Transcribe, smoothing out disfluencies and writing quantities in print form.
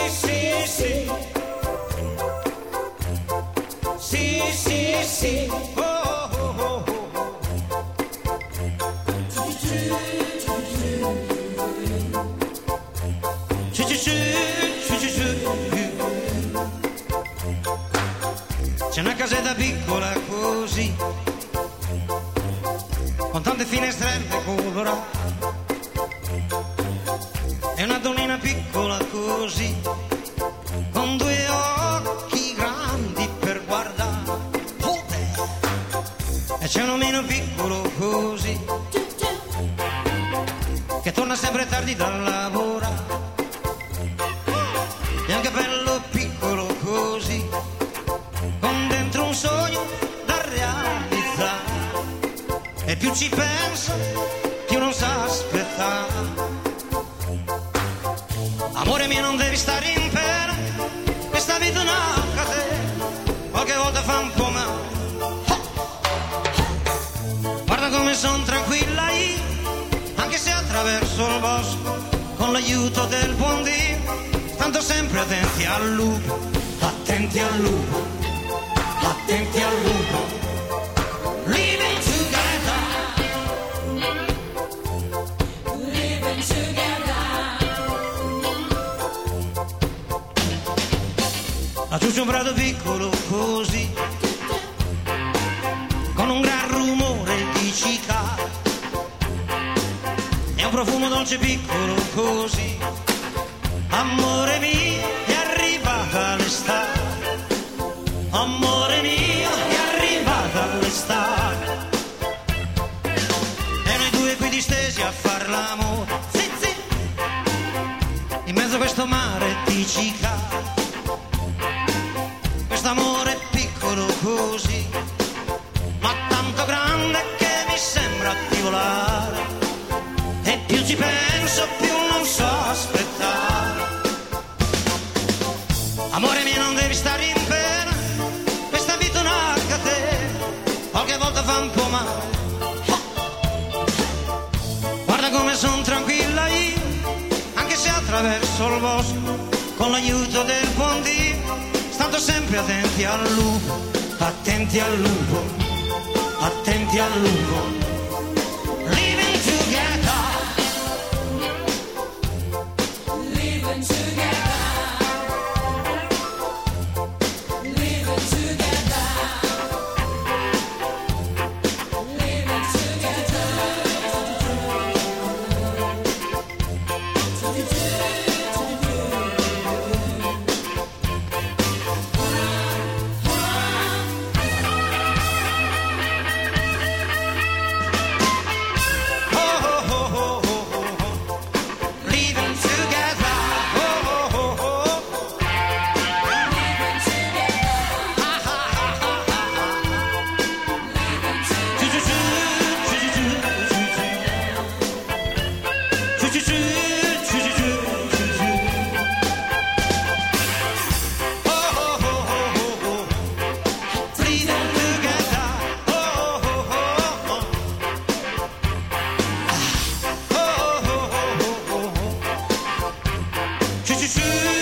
sì, sì. Sì, sì, sì. Oh, oh, oh, oh. C'è una casetta piccola così, con tante finestrelle colorate, e una donnina piccola così, con due occhi grandi per guardare. Oh, e c'è un omino piccolo così, che torna sempre tardi dal lavoro, e un cappello piccolo così, con dentro un sogno da realizzare. E più ci penso, più non sa aspettare. Amore mio, non devi stare in pena, questa vita è una catena, qualche volta fa un po' male. Guarda come son tranquilla io, anche se attraverso il bosco, con l'aiuto del buon Dio, tanto sempre attenti al lupo, attenti al lupo, attenti al lupo. Living together, living together. Laggiù c'è un prato piccolo così, con un gran rumore di cicale, e un profumo dolce piccolo così. Amore mio, è arrivata l'estate. Amore mio, è arrivata l'estate. E noi due qui distesi a far l'amore, sì, sì, in mezzo a questo mare di cicale. Quest'amore piccolo così, ma tanto grande che mi sembra di volare. E più ci penso, più non so aspettare. Amore mio, non devi stare in pena, questa vita è una catena, qualche volta fa un po' male. Guarda come son tranquilla io, anche se attraverso il bosco, con l'aiuto del buon Dio, stando sempre attenti al lupo, attenti al lupo, attenti al lupo. Living together, living together. Choo choo choo.